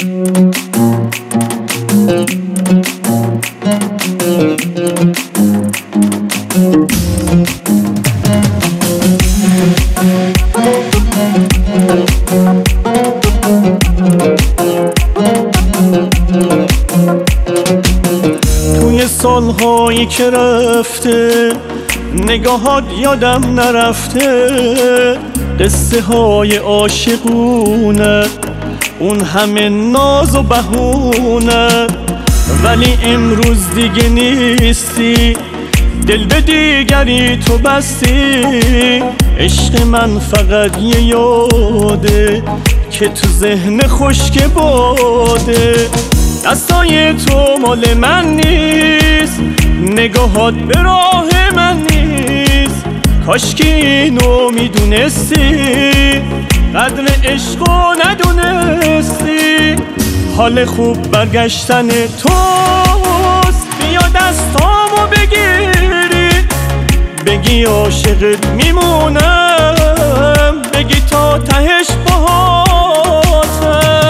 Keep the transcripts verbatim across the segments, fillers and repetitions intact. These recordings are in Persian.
توی سالهایی که رفته نگاهات یادم نرفته، قصه های عاشقونه، اون همه ناز و بهونه. ولی امروز دیگه نیستی، دل به دیگری تو بستی. عشق من فقط یه یاده که تو ذهن خشک باده. دستای تو مال من نیست، نگاهات به راه من نیست. کاش که اینو میدونستی، قدر عشقو ندونستی. حال خوب برگشتن توست، بیا دستامو بگیری، بگی عاشقت میمونم، بگی تا تهش باهاتم.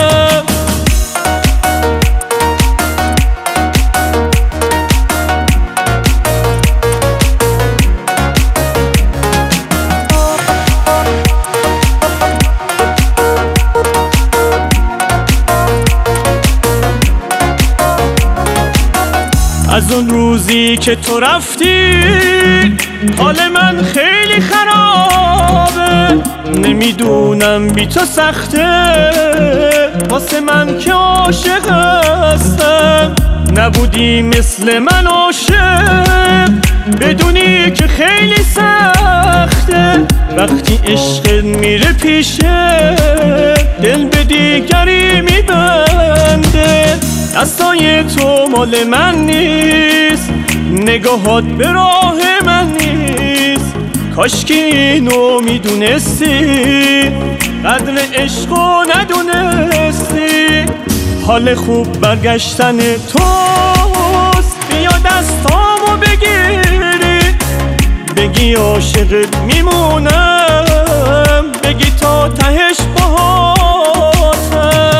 از اون روزی که تو رفتی حال من خیلی خرابه. نمیدونم بی تو سخته واسه من که عاشق هستم. نبودی مثل من عاشق، بدونی که خیلی سخته. وقتی عشقت میره پیشه، دل به دیگری میبنده. دستای تو مال من نیست، نگاهات به راه من نیست. کاش که اینو میدونستی، قدر عشقو ندونستی. حال خوب برگشتن توست، بیا دستامو بگیری، بگی عاشقت میمونم، بگی تا تهش باهاتم.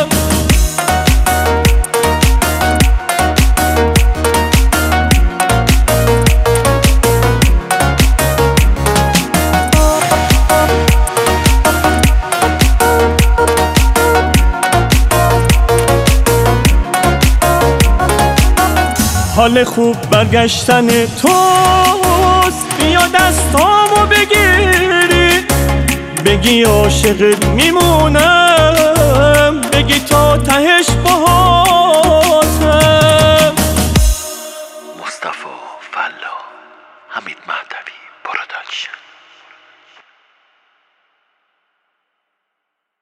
حال خوب برگشتن توست، بیا دستامو بگیری، بگی عاشقت میمونم، بگی تا تهش باهاتم. مصطفی فلا، حمید مهدی.